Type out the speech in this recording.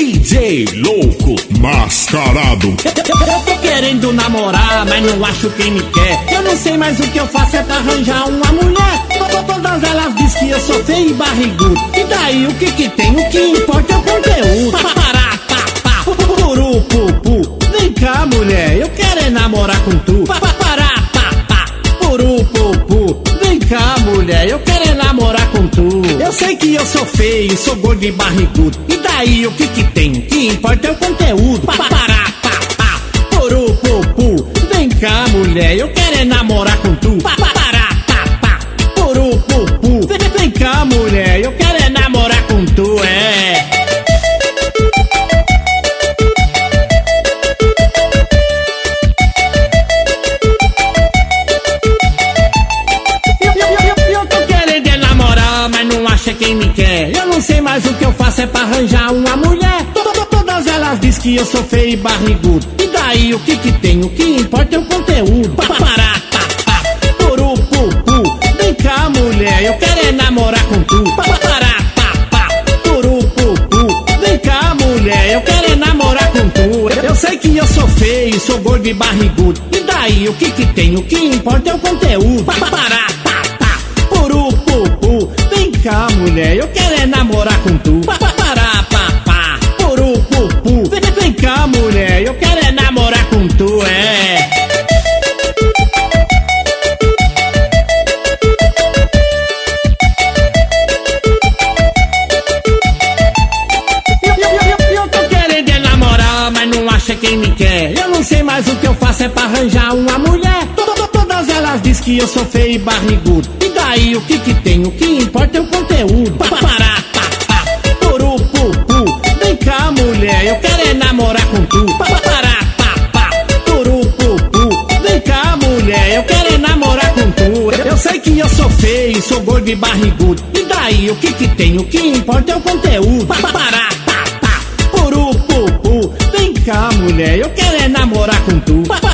DJ louco mascarado. Eu tô querendo namorar, mas não acho quem me quer. Eu não sei mais o que eu faço é pra arranjar uma mulher. Todas elas dizem que eu sou feio e barrigudo. E daí o que que tem? O que importa é o conteúdo. Pará, pá, puru, pu. Vem cá, mulher, eu quero é namorar com tu. Pará, pá, puru, pu. Vem cá, mulher, eu quero é namorar com tu. Eu sei que eu sou feio, sou gordo e barrigudo. E daí o que que tem? O que importa é o conteúdo. Pará, pá, puru, pu. Vem cá, mulher, eu quero é namorar com tu. Pará, pá, puru, pu. Vem cá, mulher, eu quero é namorar com tu, Eu tô querendo é namorar, mas não acha quem me quer. Eu não sei mais o que eu faço é pra arranjar uma mulher. Todas elas dizem que eu sou feio e barrigudo. E daí o que que tem? O que importa é o conteúdo. Pará, pá, puru, pu. Vem cá, mulher, eu quero é namorar com tu. Pará, pá, puru, pu. Vem cá, mulher, eu quero é namorar com tu. Eu sei que eu sou feio, sou gordo e barrigudo. E daí o que que tem? O que importa é o conteúdo. Pará, pá, puru, pu. Vem cá, mulher, eu quero é namorar com tu. Pará, pá, puru, pu. Vem cá, mulher, eu quero é namorar com tu, Eu tô querendo é namorar, mas não acha quem me quer. Eu não sei mais o que eu faço é pra arranjar uma mulher. Todas elas dizem que eu sou feio e barrigudo. E daí o que que tem? O que importa é o conteúdo. Pará, pá, puru, pu. Vem cá, mulher, eu quero é namorar com tu. Pará, pá, puru, pu. Vem cá, mulher, eu quero é namorar com tu. Eu sei que eu sou feio, sou gordo e barrigudo. E daí o que que tem? O que importa é o conteúdo. Pará, pá, puru, pu. Vem cá, mulher, eu quero é namorar com tu.